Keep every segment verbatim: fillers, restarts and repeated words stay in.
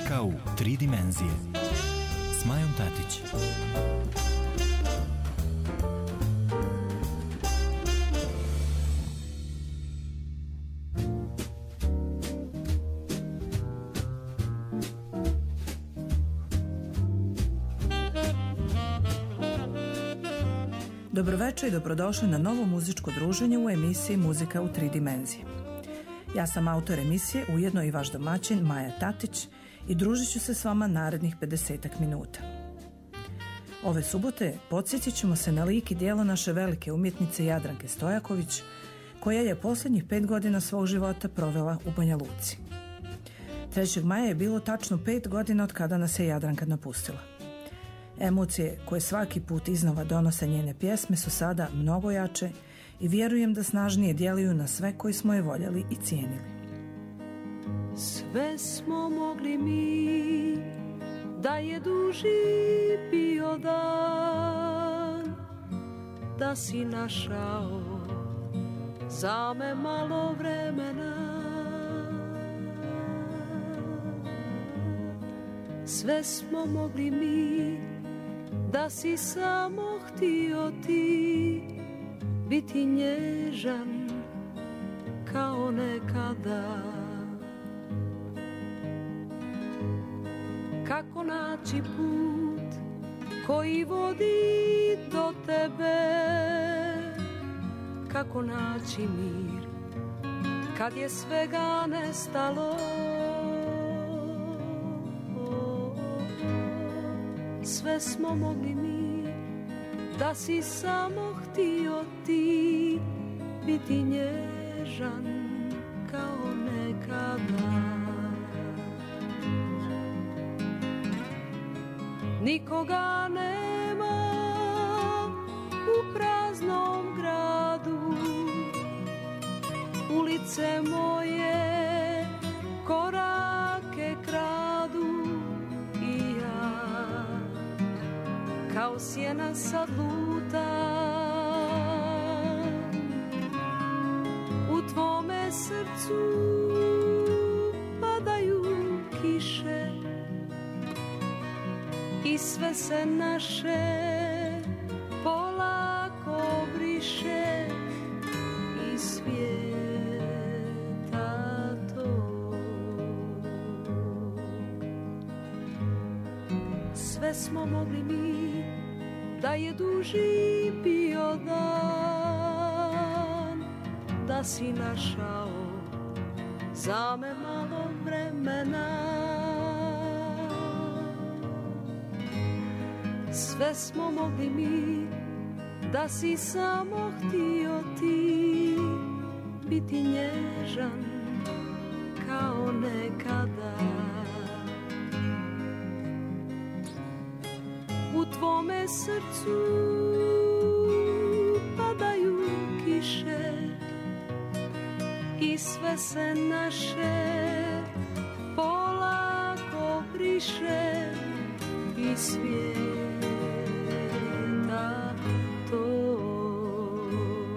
Muzika u tri dimenzije s Majom Tatić. Dobroveče i dobrodošli na novo muzičko druženje u emisiji Muzika u tri dimenzije. Ja sam autor emisije, ujedno i vaš domaćin Maja Tatić i družit ću se s vama narednih pedesetak minuta. Ove subote podsjetit ćemo se na lik i djelo naše velike umjetnice Jadranke Stojaković, koja je posljednjih pet godina svog života provela u Banja Luci. trećeg maja je bilo tačno pet godina od kada nas je Jadranka napustila. Emocije koje svaki put iznova donose njene pjesme su sada mnogo jače i vjerujem da snažnije djeluju na sve koji smo je voljeli i cijenili. Sve smo mogli mi, da je duži bio dan, da si našao za me malo vremena. Sve smo mogli mi, da si samo htio ti biti nježan kao nekada. Kako naći put koji vodi do tebe, kako naći mir kad je svega nestalo. Sve smo mogli mi, da si samo htio ti biti nježan kao nekada. Nikoga nema u praznom gradu, ulice moje korake kradu i ja kao sjena sad lutam. U tvome srcu padaju kiše i sve se naše polako briše iz svijeta tog. Sve smo mogli mi, da je duži bio dan, da si našao za me malo vremena. Sve smo mogli mi, da si samo htio ti biti nježan kao nekada. U tvome srcu padaju kiše i sve se naše polako briše iz svijeta tog.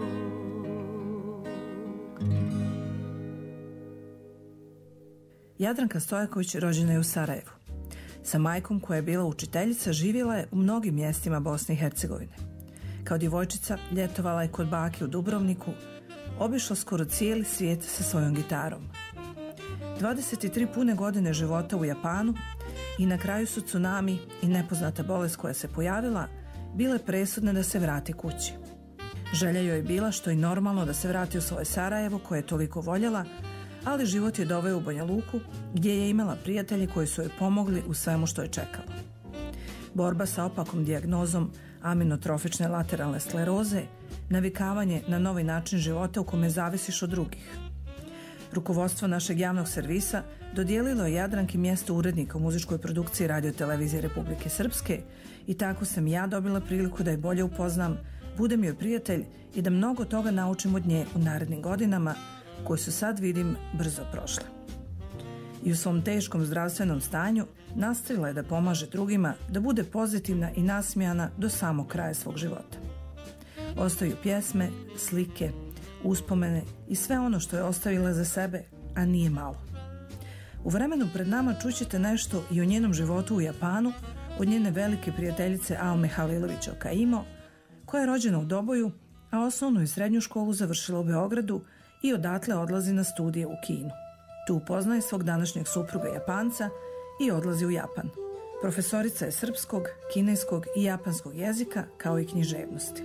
Jadranka Stojaković rođena je u Sarajevu. Sa majkom koja je bila učiteljica živjela je u mnogim mjestima Bosne i Hercegovine. Kao djevojčica ljetovala je kod bake u Dubrovniku, obišla skoro cijeli svijet sa svojom gitarom. dvadeset tri pune godine života u Japanu i na kraju su tsunami i nepoznata bolest koja se pojavila bile presudne da se vrati kući. Želja joj je bila, što i normalno, da se vrati u svoje Sarajevo koje je toliko voljela, ali život je doveo u Banja Luku gdje je imala prijatelje koji su joj pomogli u svemu što je čekala. Borba sa opakom dijagnozom aminotrofične lateralne skleroze, navikavanje na novi način života u kome zavisiš od drugih. Rukovodstvo našeg javnog servisa dodijelilo je Jadranki mjesto urednika u muzičkoj produkciji Radio-televizije Republike Srpske i tako sam ja dobila priliku da je bolje upoznam, budem joj prijatelj i da mnogo toga naučim od nje u narednim godinama, koji su sad, vidim, brzo prošle. I u svom teškom zdravstvenom stanju nastavila je da pomaže drugima, da bude pozitivna i nasmijana do samog kraja svog života. Ostaju pjesme, slike, uspomene i sve ono što je ostavila za sebe, a nije malo. U vremenu pred nama čućete nešto i o njenom životu u Japanu, od njene velike prijateljice Alme Halilović Okaimo, koja je rođena u Doboju, a osnovnu i srednju školu završila u Beogradu i odatle odlazi na studije u Kinu. Tu upoznaje svog današnjeg supruga Japanca i odlazi u Japan. Profesorica je srpskog, kineskog i japanskog jezika, kao i književnosti.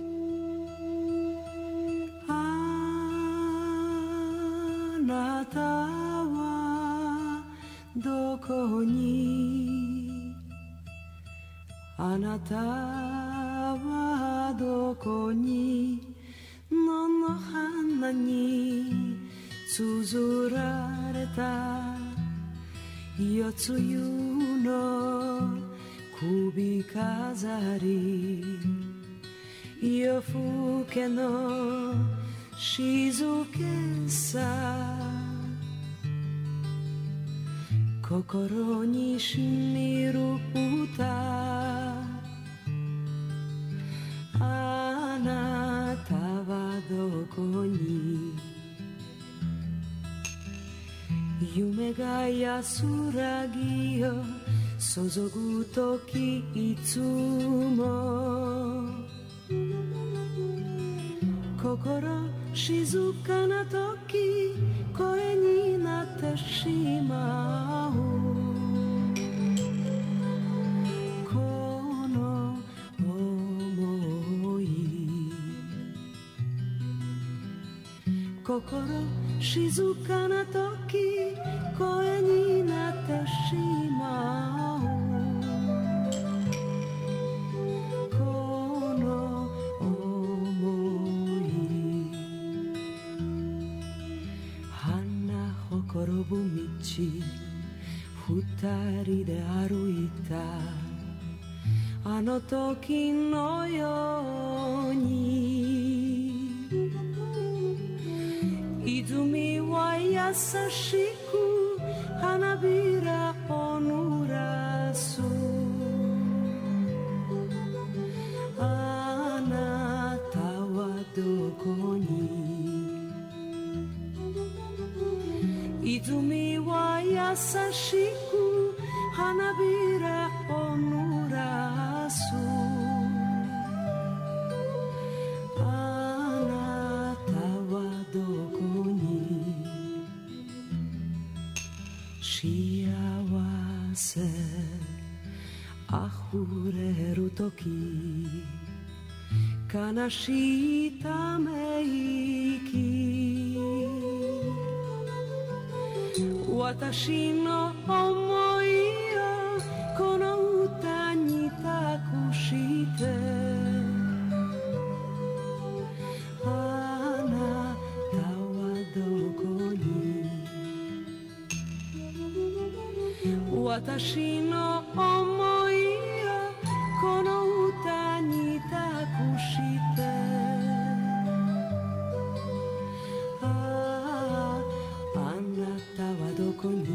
Anata wa doko ni Anata wa doko ni No no hana ni tsuzurareta Yotsuyu no kubi kazari Yofuke no shizuke sa Kokoro ni shimiru uta Anata wa doko ni Yume ga yasuragi yo sozogu toki itsumo Kokoro shizuka na toki koe ni natte shimau Kono omoi Kokoro shizuka na toki koe ni natte shimau Kono omoi Hana hokorobu michi Futari de aruita Ano toki no yo ni Izumi wa yasashiku Hanabira onurasu Anata wa doko ni Izumi wa yasashiku Hanabira onurasu Anata wa doko ni Shiawase ahureru toki Kanashi tameiki Watashi no omoi o kono uta ni takushite Anata wa doko ni Watashi no omoi o kono uta ni takushite Ah, anata wa doko ni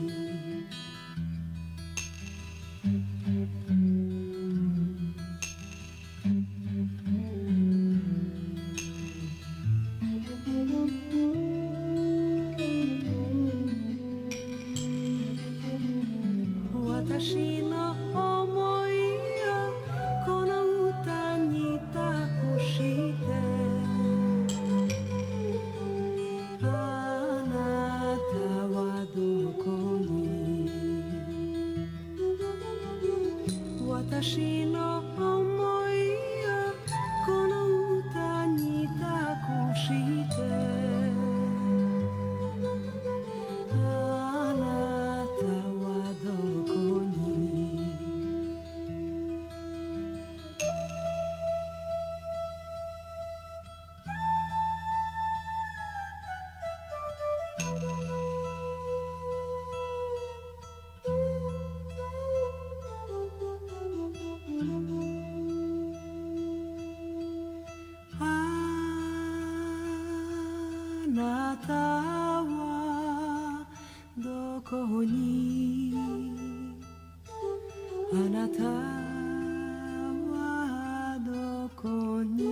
Watashi no omoi o kono uta ni takushite Anata wa doko ni Watashi no omoi o kono uta ni takushite Anata wa doko ni Anata wa doko ni Anata wa doko ni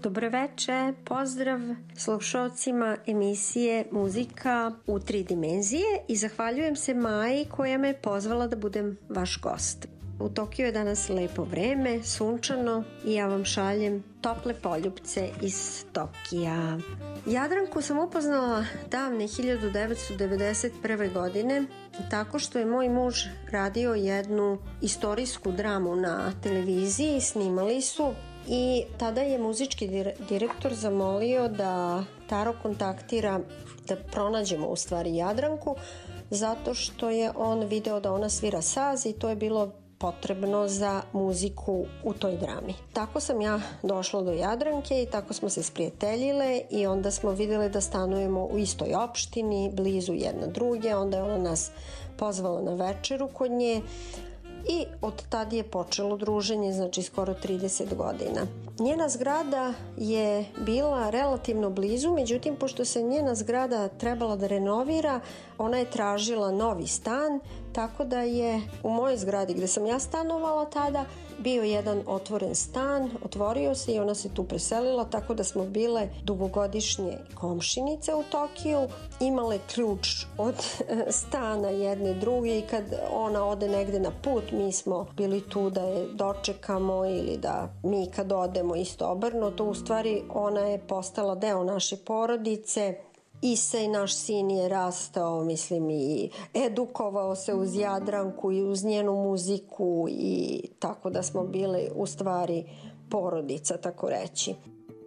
Dobro veče, pozdrav slušalcima emisije Muzika u tri dimenzije i zahvaljujem se Maji koja me pozvala da budem vaš gost. U Tokiju je danas lepo vreme, sunčano i ja vam šaljem tople poljupce iz Tokija. Jadranku sam upoznala davne hiljadu devetsto devedeset prve godine tako što je moj muž radio jednu istorijsku dramu na televiziji, snimali su i tada je muzički direktor zamolio da Taro kontaktira da pronađemo u stvari Jadranku zato što je on video da ona svira saz i to je bilo potrebno za muziku u toj drami. Tako sam ja došla do Jadranke i tako smo se sprijateljile i onda smo vidjeli da stanujemo u istoj opštini, blizu jedna druge, onda je ona nas pozvala na večeru kod nje i od tada je počelo druženje, znači skoro trideset godina. Njena zgrada je bila relativno blizu, međutim, pošto se njena zgrada trebala da renovira, ona je tražila novi stan, tako da je u mojoj zgradi gde sam ja stanovala tada bio jedan otvoren stan, otvorio se i ona se tu preselila, tako da smo bile dugogodišnje komšinice u Tokiju, imale ključ od stana jedne druge i kad ona ode negde na put, mi smo bili tu da je dočekamo ili da mi kad odemo isto obrnuto, u stvari ona je postala deo naše porodice. Isa i naš sin je rastao, mislim, i edukovao se uz Jadranku i uz njenu muziku i tako da smo bile u stvari porodica, tako reći.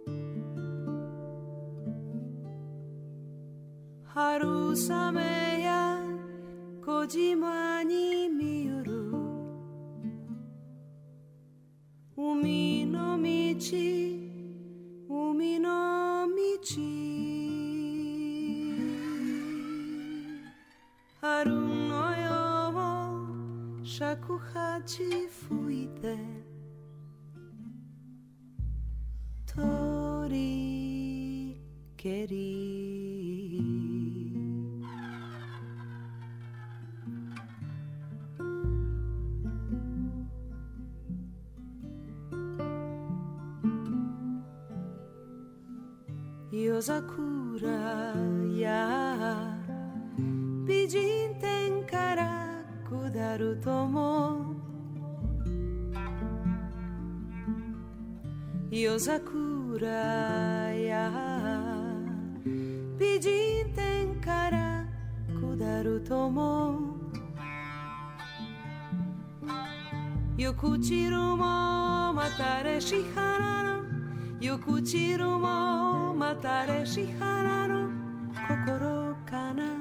Haru sameya kojima ni miuru Umi no michi Umi no michi Haru no yomo shakuhachi fuite Tori keri Yozakura ya Bijin tenkara kudaru tomo Yozakura ya Bijin tenkara kudaru tomo Yokuchiru mo matare shihana no Yokuchiru mo matare shihana no Kokoro kana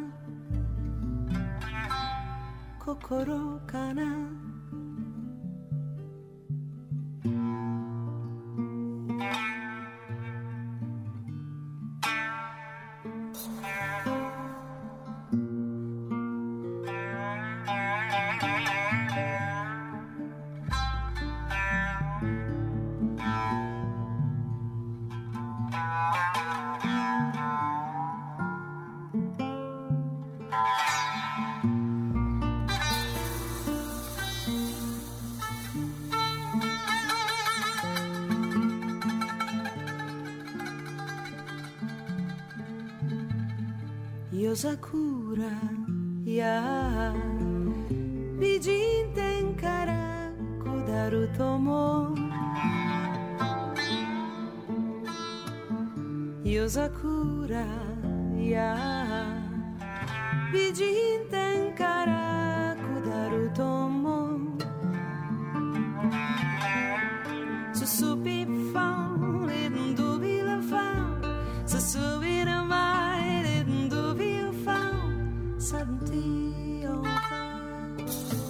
Kokoro kana Yozakura ya Bijin tenkara kudaru tomo Yozakura ya Bijin tenkara kudaru tomo Susupi fan Lindubi la fan Susubi na mai Suddenly over,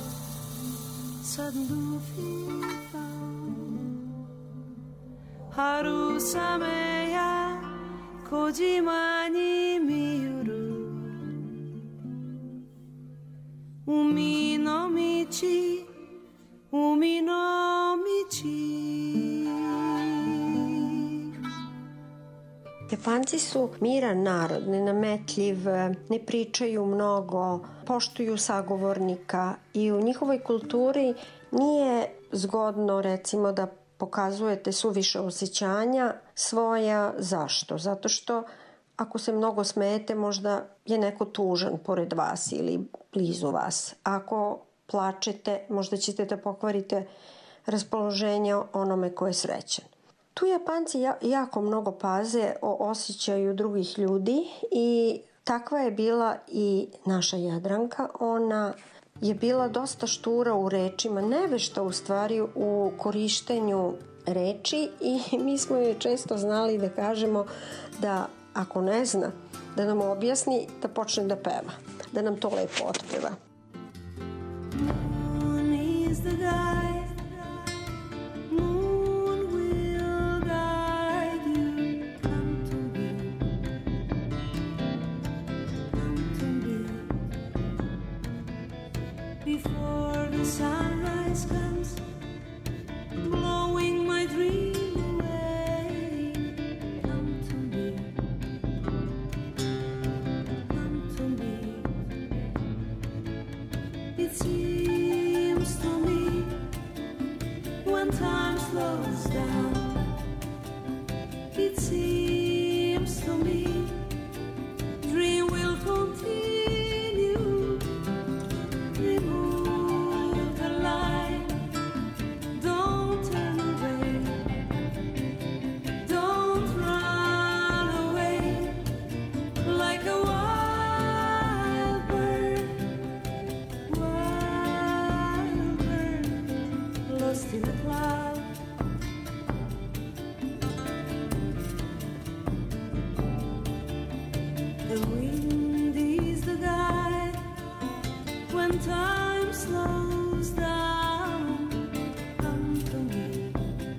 suddenly found. Haru sameya kojima ni miuru. Umi no michi, umi no michi. Japanci su miran narod, nenametljiv, ne pričaju mnogo, poštuju sagovornika i u njihovoj kulturi nije zgodno recimo da pokazujete suviše osjećanja svoja. Zašto? Zato što ako se mnogo smejete, možda je neko tužan pored vas ili blizu vas. Ako plačete, možda ćete da pokvarite raspoloženje onome ko je srećan. Tu Japanci jako mnogo paze o osjećaju drugih ljudi i takva je bila i naša Jadranka. Ona je bila dosta štura u rečima, nevešta u stvari u korištenju reči i mi smo joj često znali da kažemo da ako ne zna, da nam objasni, da počne da peva, da nam to lepo otpeva. Moon is the guide, moon will guide you. Come to me, come to me. Before the sunrise comes, blowing my dream away. Come to me, come to me. It seems to me when time slows down, it seems to me dream will continue. Remove the light, don't turn away, don't run away like a wild bird, wild bird lost in a cloud. The wind is the guide when time slows down. Come to me,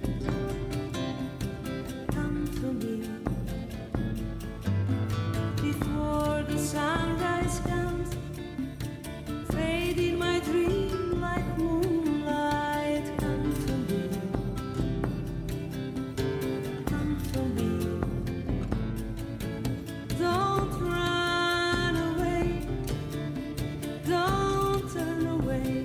come to me. Before the sunrise comes, fade in my dream like moonlight. Come to me, come to me. Don't run away, don't turn away,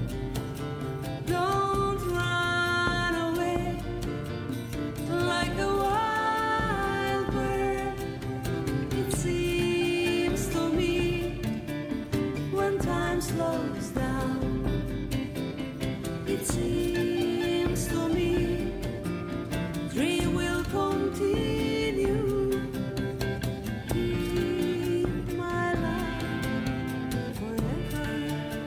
don't run away like a wild bird. It seems to me when time slows down, it seems to me dream will continue. Keep my love forever.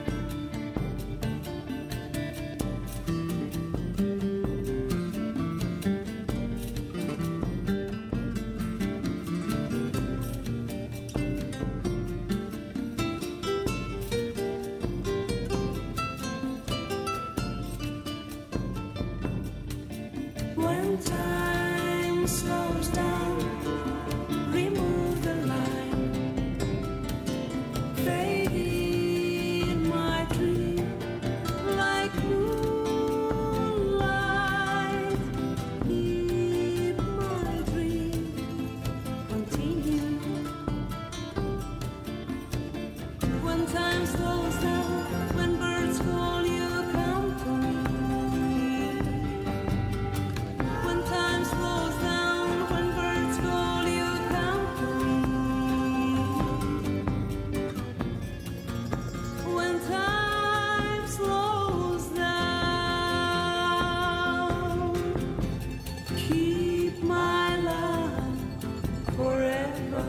When time slows down, remove the line, fade in my dream like moonlight. Keep my dream continue. When time slows down, when birds call you, come to me. When time slows down, when birds call you, come to me. When time slows down, keep my love forever.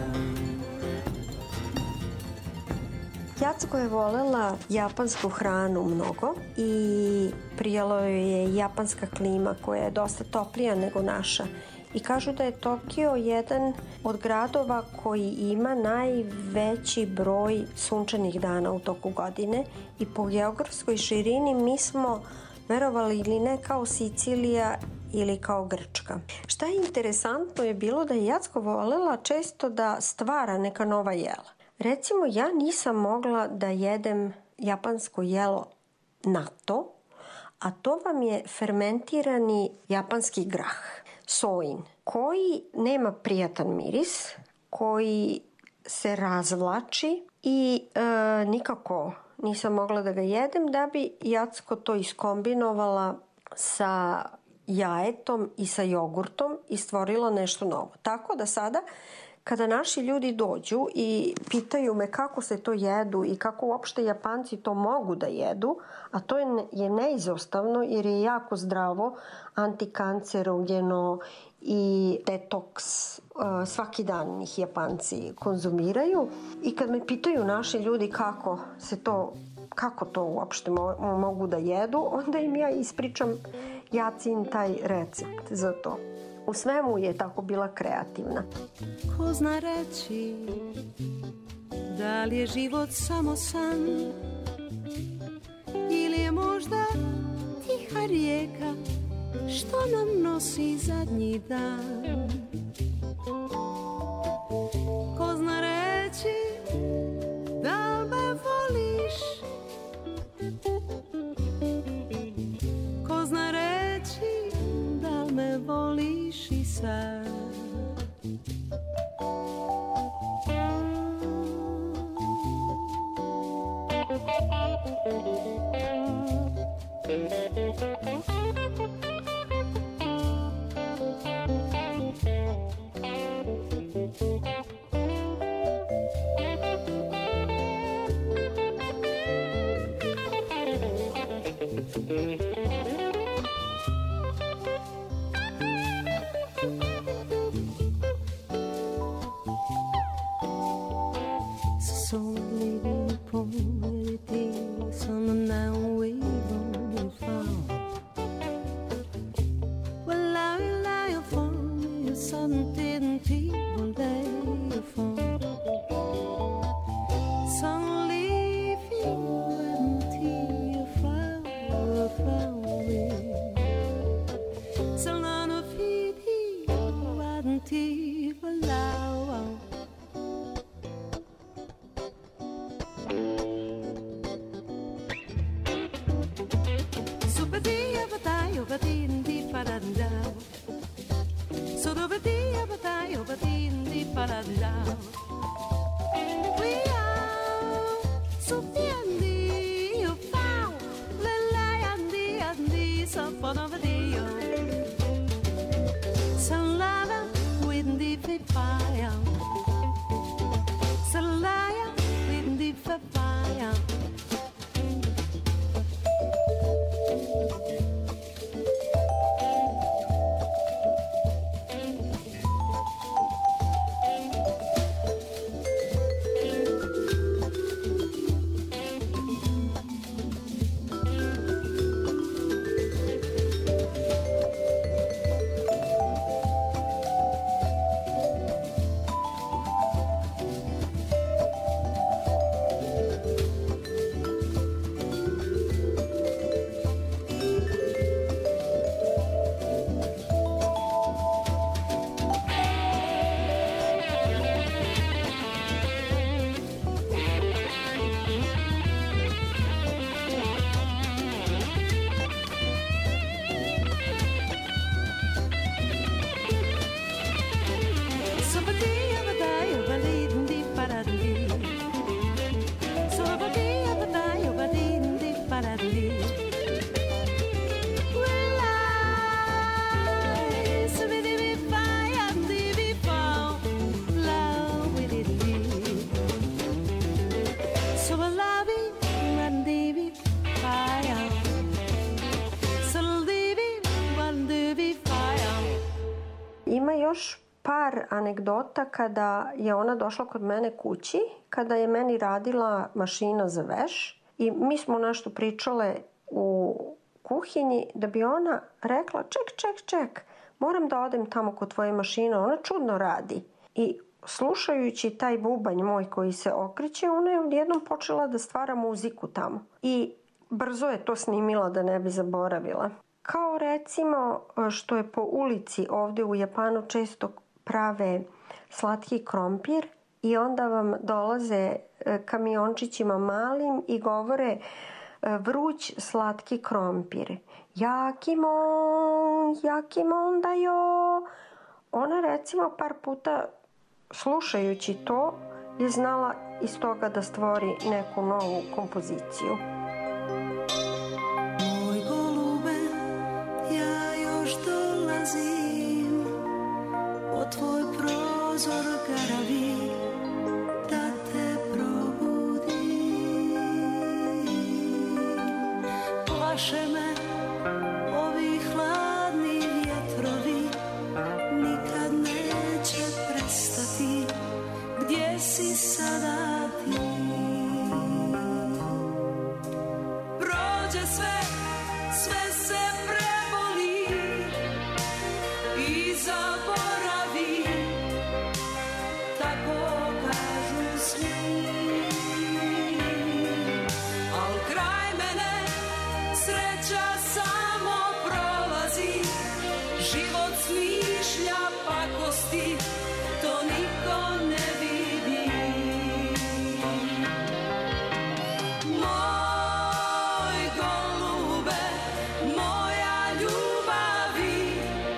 Jacko je volela japansku hranu mnogo i prijalo joj je japanska klima koja je dosta toplija nego naša. I kažu da je Tokio jedan od gradova koji ima najveći broj sunčanih dana u toku godine i po geografskoj širini mi smo, verovali ili ne, kao Sicilija ili kao Grčka. Šta je interesantno je bilo da je Jacko volela često da stvara neka nova jela. Recimo, ja nisam mogla da jedem japansko jelo natto, a to vam je fermentirani japanski grah, sojin, koji nema prijatan miris, koji se razvlači i e, nikako nisam mogla da ga jedem, da bi Jacko to iskombinovala sa jajetom i sa jogurtom i stvorila nešto novo. Tako da sada kada naši ljudi dođu i pitaju me kako se to jedu i kako uopšte Japanci to mogu da jedu, a to je, je neizostavno jer je jako zdravo, antikancerogeno i detoks, svaki dan ih Japanci konzumiraju. I kad me pitaju naši ljudi kako se to, kako to uopšte mogu da jedu, onda im ja ispričam Jacin taj recept za to. U svemu je tako bila kreativna. Ko zna reći da li je život samo san ili je možda tiha rijeka što nam nosi zadnji dan. Ko zna reći da li me voliš, ko zna reći da li me voliš i sad. Još par anegdota kada je ona došla kod mene kući, kada je meni radila mašina za veš i mi smo nešto pričale u kuhinji da bi ona rekla ček, ček, ček, moram da odem tamo kod tvoje mašine, ona čudno radi. I slušajući taj bubanj moj koji se okreće, ona je odjednom počela da stvara muziku tamo. I brzo je to snimila da ne bi zaboravila. Kao recimo što je po ulici ovdje u Japanu često prave slatki krompir i onda vam dolaze kamiončićima malim i govore vruć slatki krompir. Jakimon, jakimon da jo. Ona recimo par puta slušajući to je znala iz toga da stvori neku novu kompoziciju. Moj golube, ja još prozor garavi da te probudi. Plaše me ovi hladni vjetrovi, nikad neće prestati. Gdje si sada ti? Prođe sve, sve se preboli i zaboravi, tako kažu svi. Al kraj mene sreća samo prolazi, život smišlja pakosti, to niko ne vidi. Moj golube, moja ljubavi,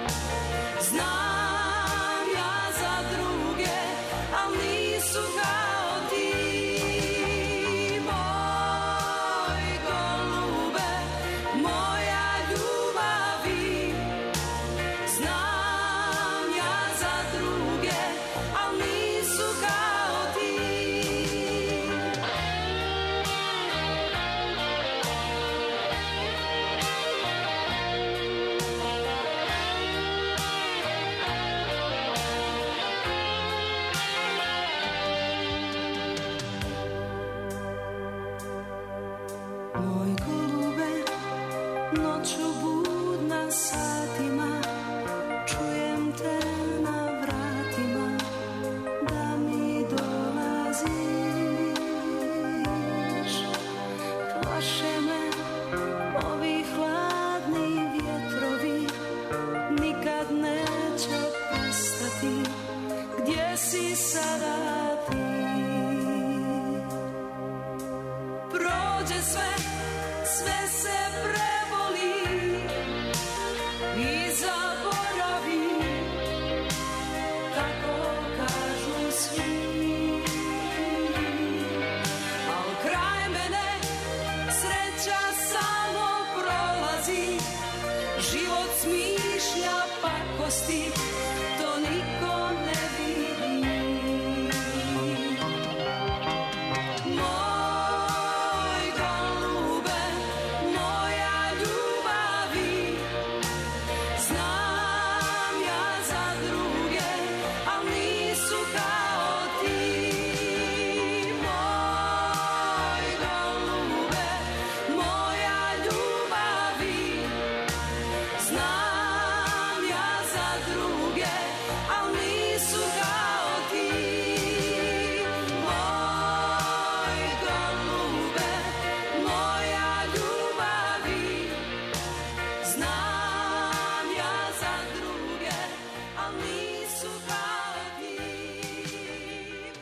znam ja za druge, al nisu kao ti. Moj golube, moja ljubavi, znam ja za druge, al nisu kao ti. Moj golube, noću budna satima, čujem te na vratima, da mi dolaziš. Plaše me ovi hladni vjetrovi, nikad neće prestati. Gdje si sada ti? Prođe sve, sve se preboli i zaboravi, tako kažu svi. Al kraj mene sreća samo prolazi, život smišlja pakosti, to niko ne vidi. Moj golube, moja ljubavi, znam ja za druge, al nisu kao ti. Moj golube, moja ljubavi, znam ja za druge, al nisu kao ti. Moj golube, moja ljubavi, znam ja za druge, al nisu kao ti.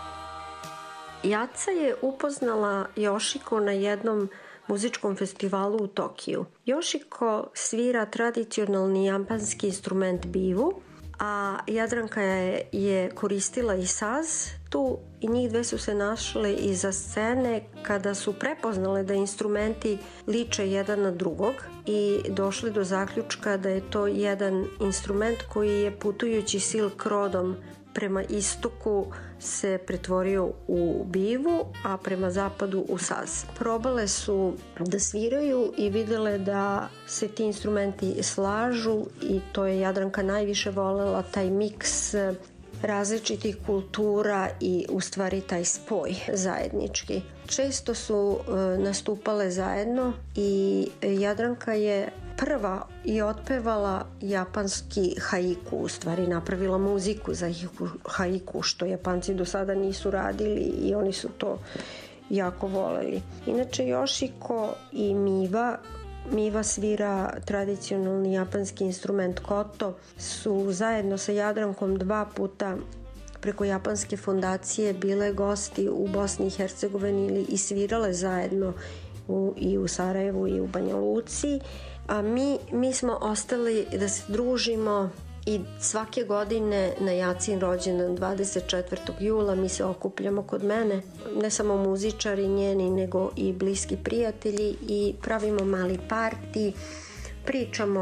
Jaca je upoznala Yoshiko na jednom muzičkom festivalu u Tokiju. Yoshiko svira tradicionalni japanski instrument bivu, a Jadranka je, je koristila i saz tu i njih dve su se našle iza scene kada su prepoznale da instrumenti liče jedan na drugog i došli do zaključka da je to jedan instrument koji je putujući Silk Roadom prema istoku se pretvorio u bivu, a prema zapadu u saz. Probale su da sviraju i videle da se ti instrumenti slažu i to je Jadranka najviše volela, taj miks različitih kultura i u stvari taj spoj zajednički. Često su e, nastupale zajedno i Jadranka je prva i otpevala japanski haiku, u stvari napravila muziku za haiku, što Japanci do sada nisu radili i oni su to jako voleli. Inače Yoshiko i Miva, Miva svira tradicionalni japanski instrument koto, su zajedno sa Jadrankom dva puta preko japanske fondacije bile gosti u Bosni i Hercegovini i svirale zajedno u, i u Sarajevu i u Banja Luci. A mi, mi smo ostali da se družimo i svake godine na Jacin rođendan dvadeset četvrtog jula mi se okupljamo kod mene, ne samo muzičari njeni nego i bliski prijatelji i pravimo mali parti, pričamo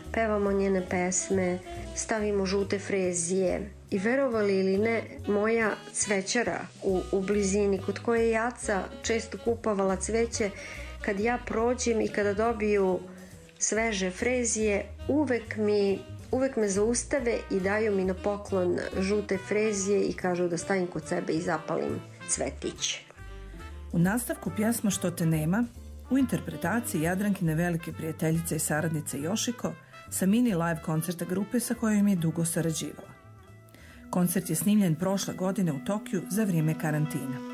pevamo njene pesme, stavimo žute frezije. I verovali ili ne, moja cvećara u, u blizini, kod koje je Jaca često kupovala cveće, kad ja prođem i kada dobiju sveže frezije, uvek mi uvek me zaustave i daju mi na poklon žute frezije i kažu da stavim kod sebe i zapalim cvetić. U nastavku pjesma Što te nema, u interpretaciji Jadrankine velike prijateljice i saradnice Jošiko sa mini live koncerta grupe sa kojom je dugo sarađivala. Koncert je snimljen prošle godine u Tokiju za vrijeme karantina.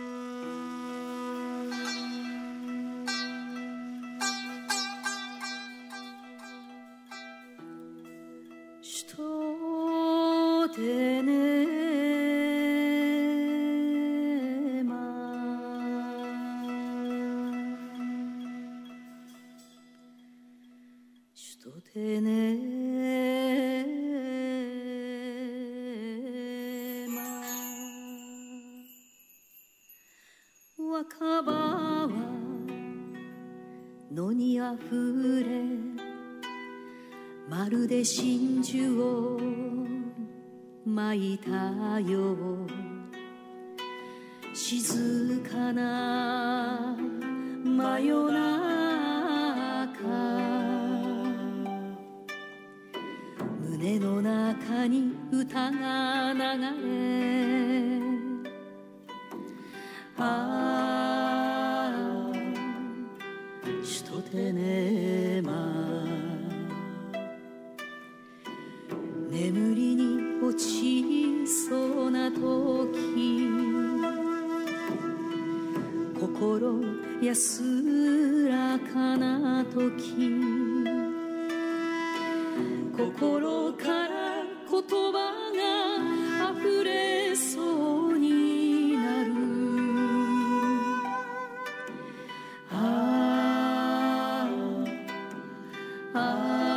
真珠をまいたよ静かな真夜中胸の中に歌が流れああšto te nema眠りに落ちそうな時心安らかな時心から言葉が溢れそうになるああああ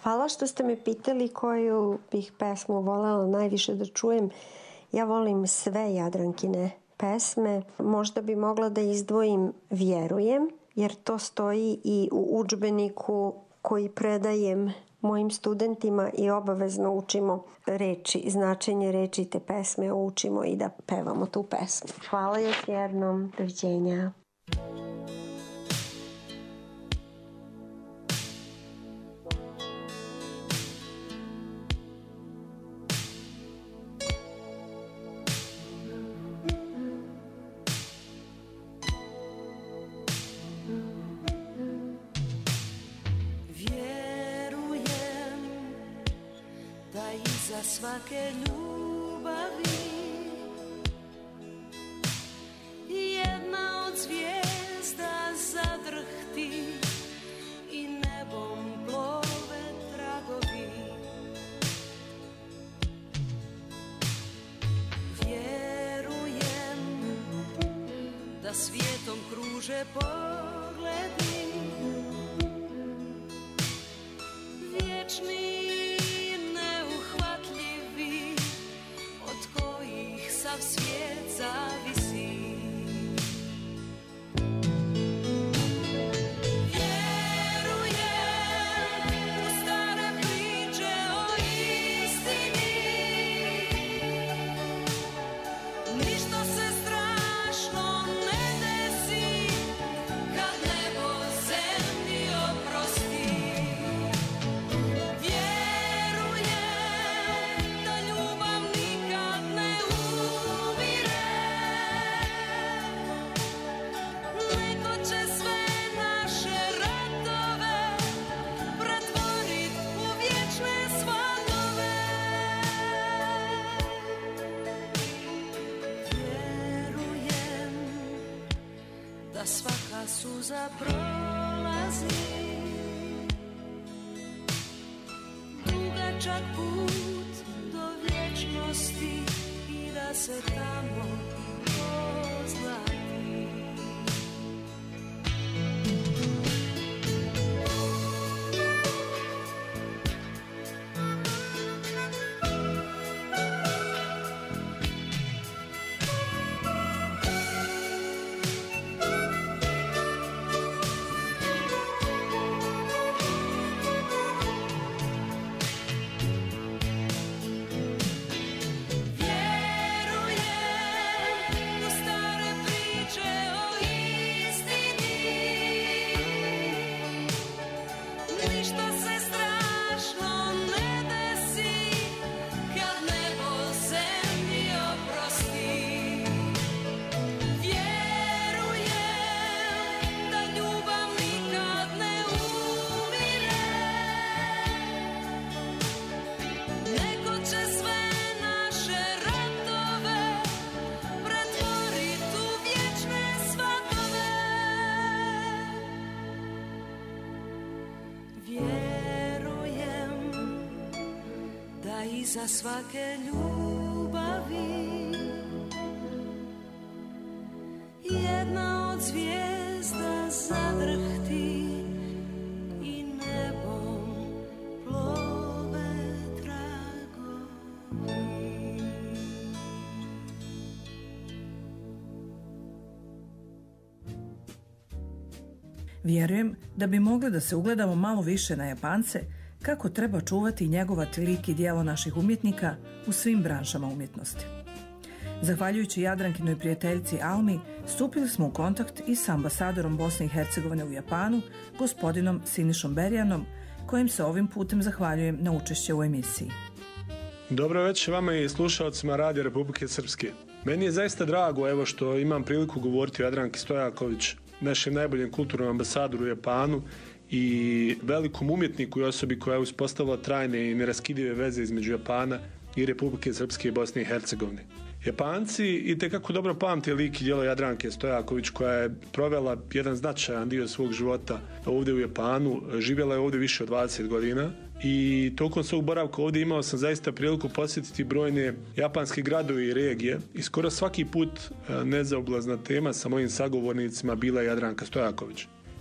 Hvala što ste me pitali koju bih pesmu voljela najviše da čujem. Ja volim sve Jadrankine pesme. Možda bi mogla da izdvojim Vjerujem, jer to stoji i u udžbeniku koji predajem mojim studentima i obavezno učimo reči, značenje reči te pesme, učimo i da pevamo tu pesmu. Hvala još jednom. Doviđenja. Za svake ljubavi jedna od zvijezda zadrhti i nebom plove tragovi. Vjerujem da svijetom kruže pogledi vječni sav svijet zavisi. Vjerujem u stare priče o istini, ništa se strašno ne desi kad nebo zemlji oprosti. Vjerujem da ljubav nikad ne svaka suza prolazi, dugačak put do vječnosti i da se tamo pozlati. Za svake ljubavi jedna od zvijezda zadrhti i nebom plove tragovi. Vjerujem da bi mogli da se ugledamo malo više na Japance kako treba čuvati i njegovati lik i djelo naših umjetnika u svim branšama umjetnosti. Zahvaljujući Jadrankinoj prijateljici Almi, stupili smo u kontakt i s ambasadorom Bosne i Hercegovine u Japanu, gospodinom Sinišom Berjanom, kojem se ovim putem zahvaljujem na učešće u emisiji. Dobro večer vama i slušalcima Radija Republike Srpske. Meni je zaista drago evo što imam priliku govoriti o Jadranki Stojaković, našem najboljem kulturnom ambasadoru u Japanu i velikom umjetniku i osobi koja je uspostavila trajne i neraskidive veze između Japana i Republike Srpske i Bosne i Hercegovine. Japanci itekako dobro pamte lik i djelo Jadranke Stojaković koja je provela jedan značajan dio svog života ovdje u Japanu, živjela je ovdje više od dvadeset godina i tokom svog boravka ovdje imao sam zaista priliku posjetiti brojne japanske gradove i regije i skoro svaki put nezaoblazna tema sa mojim sagovornicima bila je Jadranka Stojaković.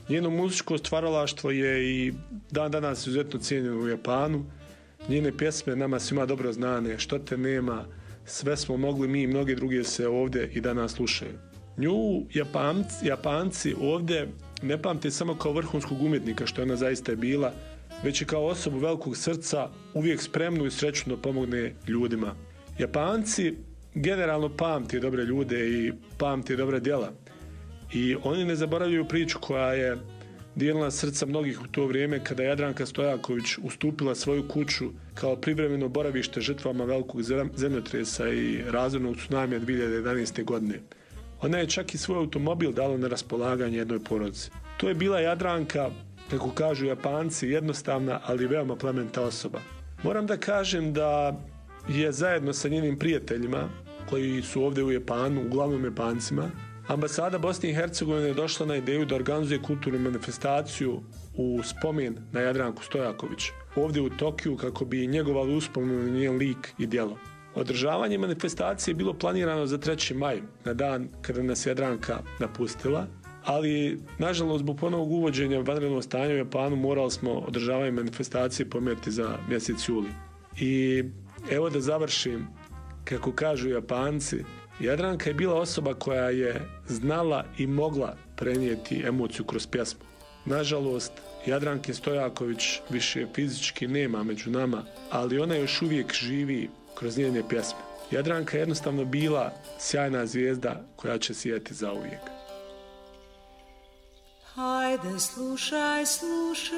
Njeno muzičko stvaralaštvo je i dan danas izuzetno cijenjeno u Japanu. Njene pjesme nama svima dobro znane, Što te nema, Sve smo mogli mi i mnoge druge se ovdje i danas slušaju. Nju Japanci, Japanci ovdje ne pamte samo kao vrhunskog umjetnika, što ona zaista je bila, već i kao osobu velikog srca, uvijek spremnu i srećnu da pomogne ljudima. Japanci generalno pamti dobre ljude i pamti dobre djela. I oni ne zaboravljaju priču koja je dijelila srca mnogih u to vrijeme kada je Jadranka Stojaković ustupila svoju kuću kao privremeno boravište žrtvama velikog zemljotresa i razornog tsunamija dvije hiljade jedanaeste. godine. Ona je čak i svoj automobil dala na raspolaganje jednoj porodici. To je bila Jadranka, kako kažu Japanci, jednostavna, ali veoma plemenita osoba. Moram da kažem da je zajedno sa njenim prijateljima, koji su ovdje u Japanu, uglavnom Japancima, ambasada Bosne i Hercegovine je došla na ideju da organizuje kulturnu manifestaciju u spomen na Jadranku Stojaković, ovdje u Tokiju, kako bi njegovali uspomenu na njen lik i djelo. Održavanje manifestacije je bilo planirano za treći maj, na dan kada nas Jadranka napustila, ali nažalost zbog ponovog uvođenja vanrednog stanja u Japanu morali smo održavanje manifestacije pomjeriti za mjesec juli. I evo da završim, kako kažu Japanci, Jadranka je bila osoba koja je znala i mogla prenijeti emociju kroz pjesmu. Nažalost, Jadranke Stojaković više fizički nema među nama, ali ona još uvijek živi kroz njene pjesme. Jadranka je jednostavno bila sjajna zvijezda koja će sijati zauvijek. Hajde slušaj, slušaj,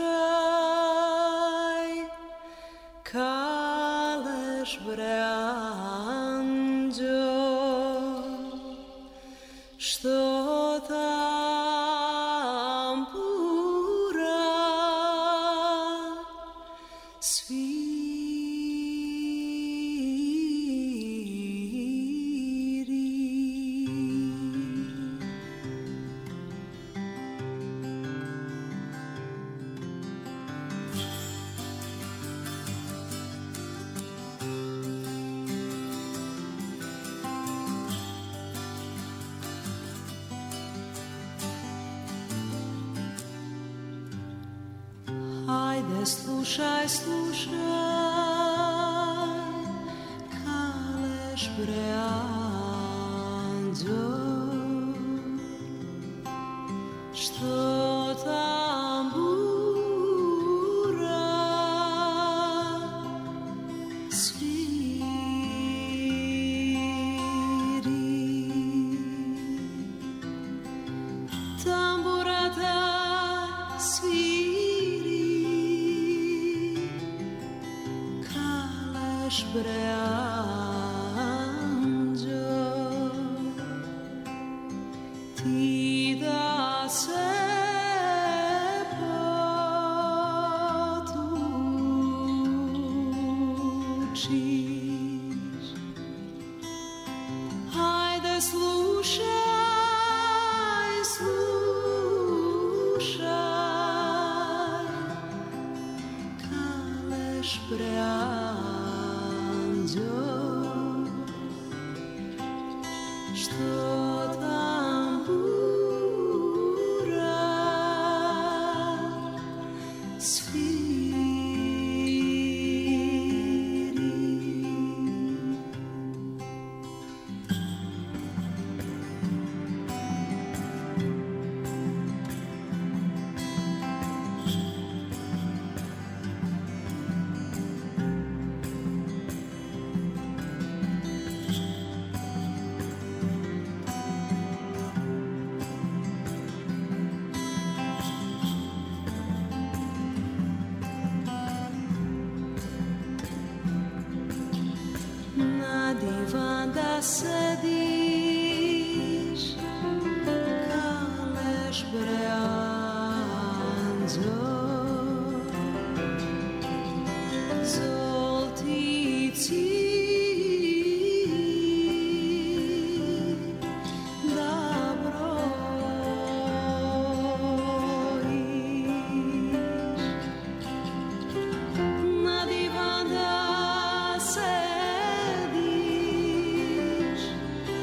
kaleš bre anđo, što tam pura sviri. Hajde slušaj, slušaj, kaleš bre anđo, što tambura sviri. Tambura ta sviri, bre anđo, ti da se potučiš. Hajde slušaj, slušaj, kaleš bre anđo, što tambura sviri. Na divan da sediš, kaleš bre anđo, zol ti cilj da brojiš. Na divan da sediš,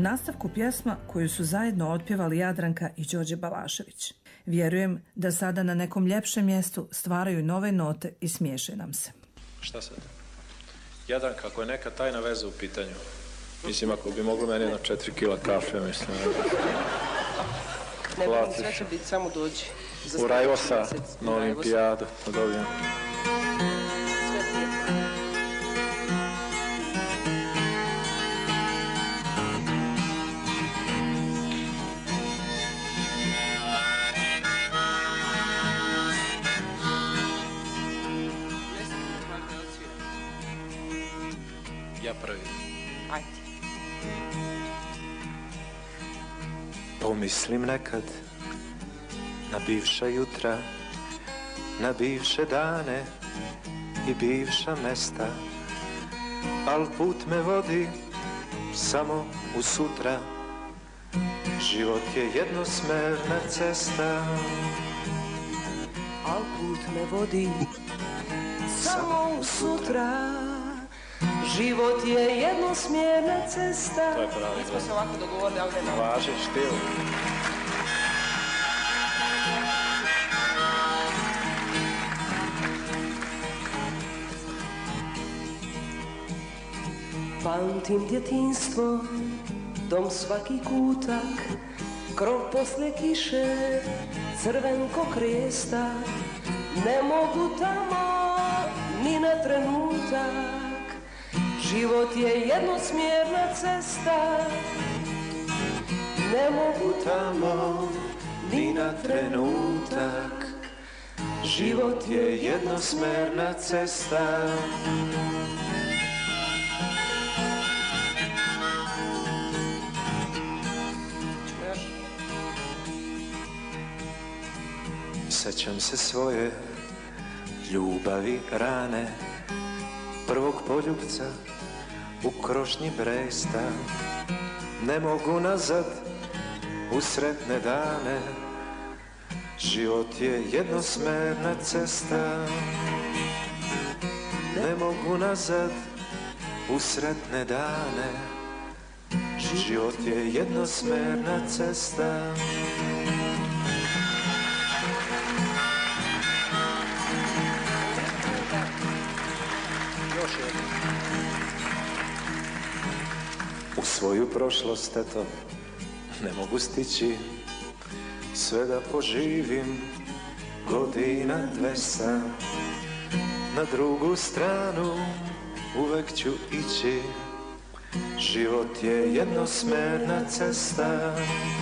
nastavku pjesma koju su zajedno otpjevali Jadranka i Đorđe Balašević. Vjerujem da sada na nekom ljepšem mjestu stvaraju nove note i smiješe nam se. Šta sad? Jadranka, ako je neka tajna veza u pitanju, mislim, ako bi moglo meni jedno četiri kila kafe, mislim. Ne bi, sve će biti, samo dođi. U Rajvosa, na olimpijadu, da dobijem. Ja prvi. Ajde. Pomislim nekad na bivša jutra, na bivše dane i bivša mesta, al put me vodi samo u sutra. Život je jednosmerna cesta, al put me vodi samo u sutra. Život je jednosmjerna cesta. To je pravi. Mi smo se ovako dogovorili, ali nema. Važi štil. Pamtim djetinstvo, dom svaki kutak, krov posle kiše, crven ko krijesta. Ne mogu tamo ni na trenutak. Život je jednosmjerna cesta. Ne mogu tamo ni na trenutak. Život je jednosmjerna cesta. Sećam se svoje ljubavi rane, prvog poljubca u krošnji Bresta. Ne mogu nazad u sretne dane, život je jednosmerna cesta. Ne mogu nazad u sretne dane, život je jednosmerna cesta. U svoju prošlost, eto, ne mogu stići, sve da poživim godina dvesta. Na drugu stranu uvek ću ići, život je jednosmerna cesta.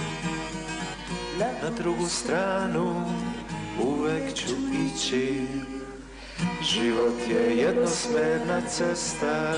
Na drugu stranu uvek ću ići, život je jednosmerna cesta.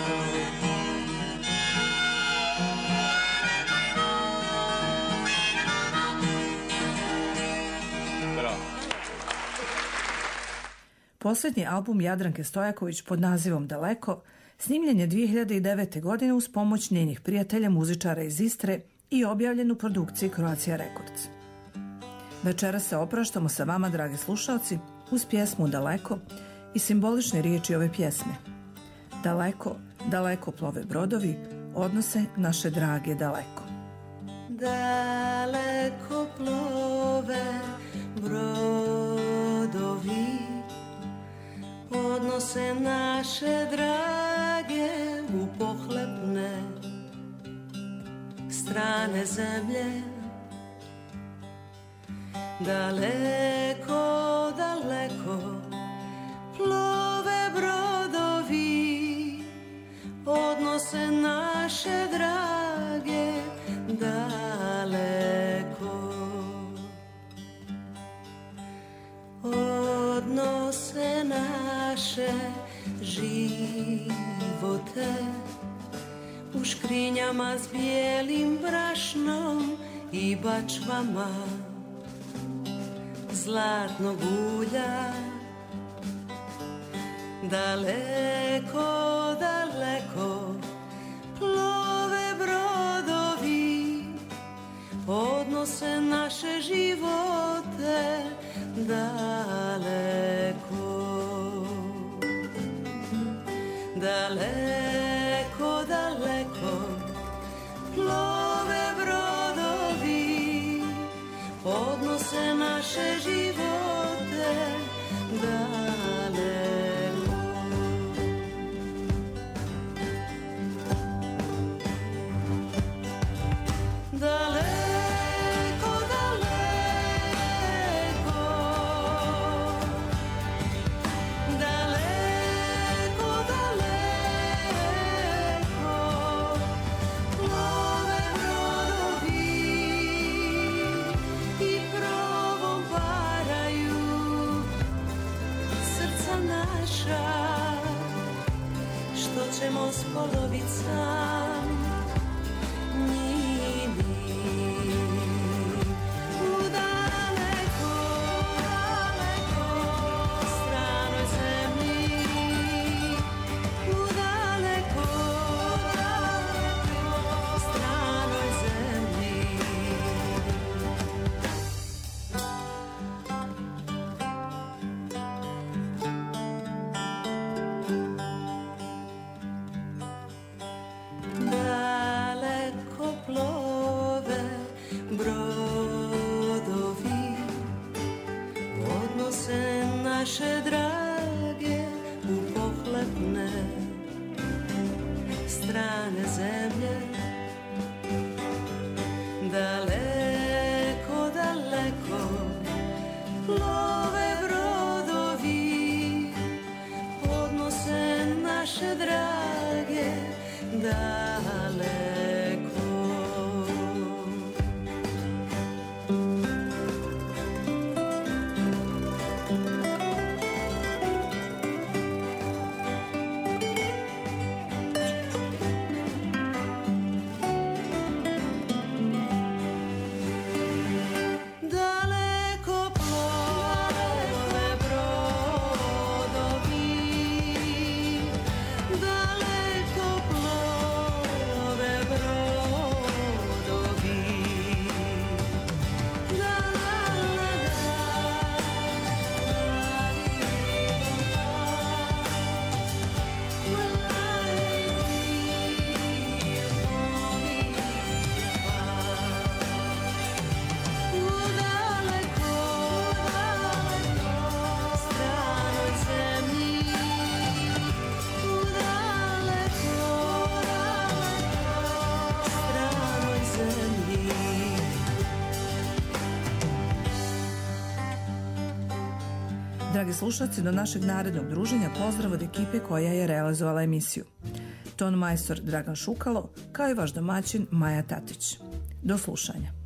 Posljednji album Jadranke Stojaković pod nazivom Daleko snimljen je dvije hiljade devete. godine uz pomoć njenih prijatelja muzičara iz Istre i objavljen u produkciji Croatia Records. Večeras se opraštamo sa vama, dragi slušalci, uz pjesmu Daleko i simbolične riječi ove pjesme. Daleko, daleko plove brodovi, odnose naše drage daleko. Daleko plove brodovi, odnose naše drage u pohlepne strane zemlje. Daleko, daleko plove brodovi, odnose naše drage daleko. Odnose naše živote u škrinjama s bijelim brašnom i bačvama zlatnog ulja. Daleko, daleko plove brodovi, odnose naše živote daleko. Daleko, daleko plove naše živote daleko. Daleko, daleko, daleko, daleko, plove brodovi i provom paraju srca naša, što ćemo s polovicam njini. U daleko, daleko, stranoj zemlji, u daleko, daleko, stranoj zemlji. Daleko plove brodovi, odnose naše drage u pohlepne strane zemlje. Daleko, daleko plove brodovi, odnose naše drage daleko. Daleko plove brodovi, daleko plove brodovi. La la la u daleko, daleko, stranoj zemlji, u daleko, daleko, stranoj zemlji. Dragi slušalci, do našeg narednog druženja pozdrav od ekipe koja je realizovala emisiju. Ton majstor Dragan Šukalo, kao i vaš domaćin Maja Tatić. Do slušanja.